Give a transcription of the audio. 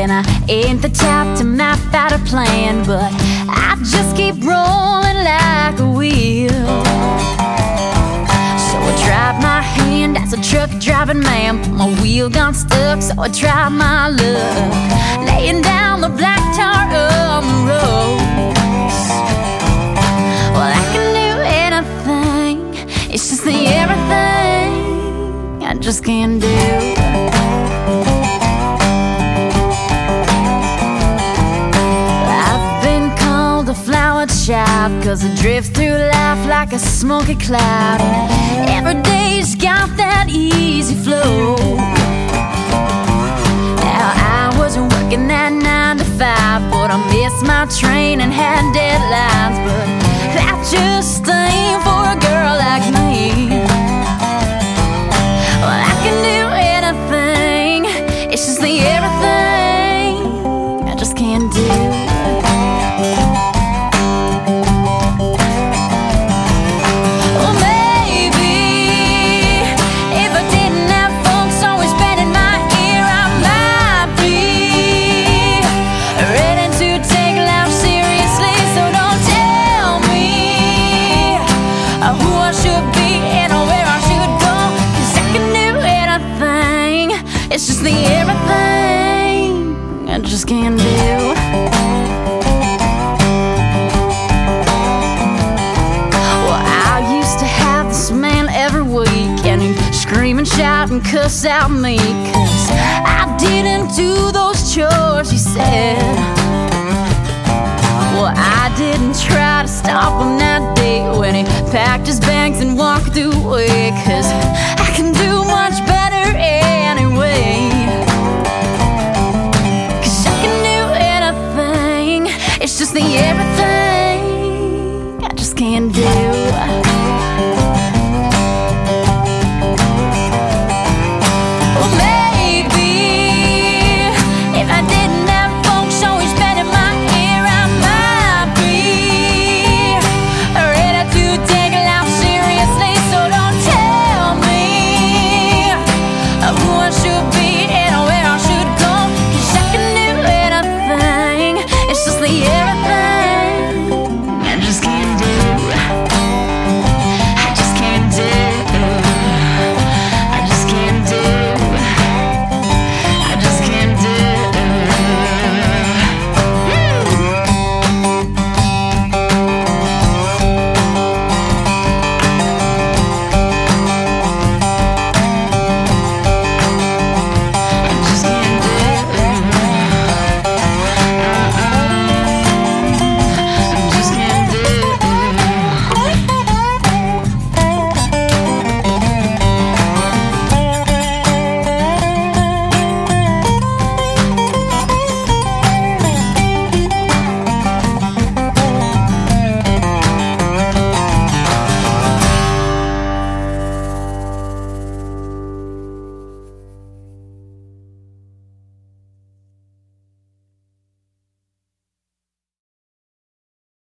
And I ain't the type to map out a plan, but I just keep rolling like a wheel. So I tried my hand as a truck driving man, but my wheel got stuck, so I tried my luck laying down the black tar on the roads. Well, I can do anything, it's just the everything I just can't do. A flower child, 'cause I drift through life like a smoky cloud. Every day's got that easy flow. Now I was working that 9 to 5, but I missed my train and had deadlines. But that just ain't for a girl like me. Well, I can do anything, it's just the everything I just can't do. It's just the everything I just can't do. Well, I used to have this man every week, and he'd scream and shout and cuss out me, 'cause I didn't do those chores, he said. Well, I didn't try to stop him that day when he packed his bags and walked away, 'cause